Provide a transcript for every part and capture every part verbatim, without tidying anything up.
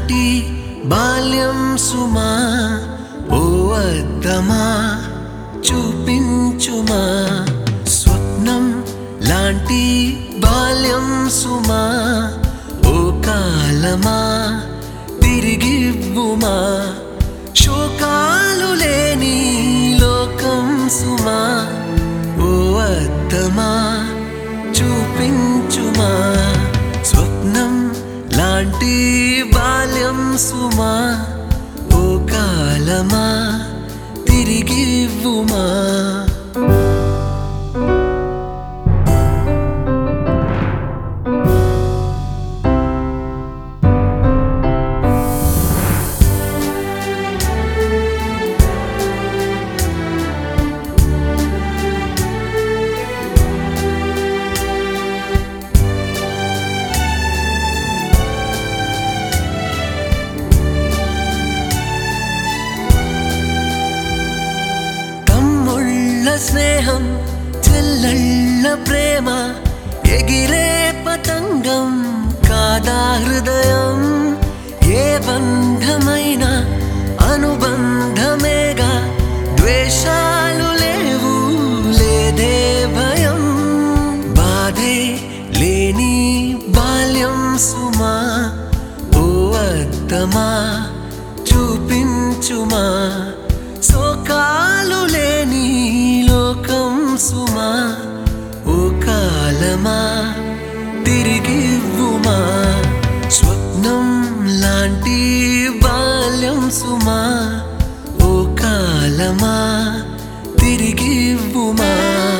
లాంటి బాల్యం సుమా ఓ అద్దమా చూపించుమా స్వప్నం లాంటి బాల్యం సుమా ఓ కాలమా తిరిగివ్వుమా శోకాలు లేని లోకం సుమా ఓ అద్దమా చూపించుమా స్వప్నం లాంటి బాల్యం సుమా ఓ కాలమా తిరిగివ్వుమా స్నేహం చెల్లెళ్ళ ప్రేమ ఎగిరే పతంగం కాదా హృదయం ఏ బంధమైనా అనుబంధమేగా ద్వేషాలు లేవు లేదే భయం బాధే లేని బాల్యం సుమా ఓ అద్దమా చూపించుమా శోకాలు లేని లోకం సుమా ఓ కాలమా తిరిగివ్వుమా స్వప్నం లాంటి బాల్యం సుమా ఓ కాలమా తిరిగివ్వుమా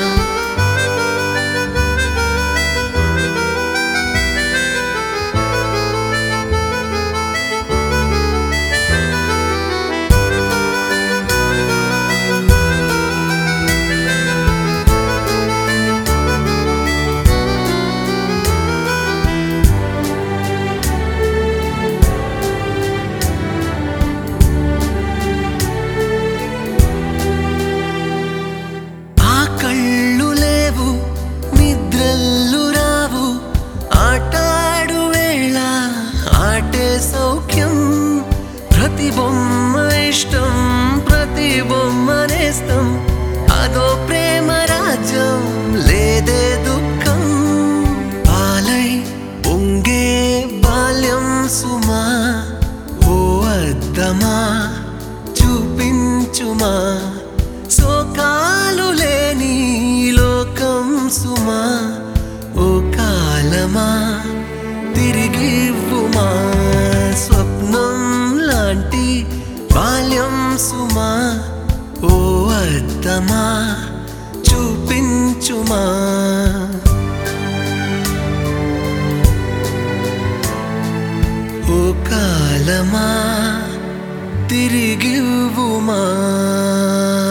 సౌఖ్యం ప్రతి బొమ్మ ఇష్టం ప్రతి బొమ్మ నేస్తం అదో ప్రేమ రాజ్యం లేదే దుఃఖం పాలై పొంగే బాల్యం సుమా ఓ అద్దమా చూపించుమా శోకాలు లేని లోకం సుమా ఓ కాలమా తిరిగివ్వుమా స్వప్నం లాంటి బాల్యం సుమా ఓ అద్దమా చూపించుమా ఓ కాలమా తిరిగివ్వుమా.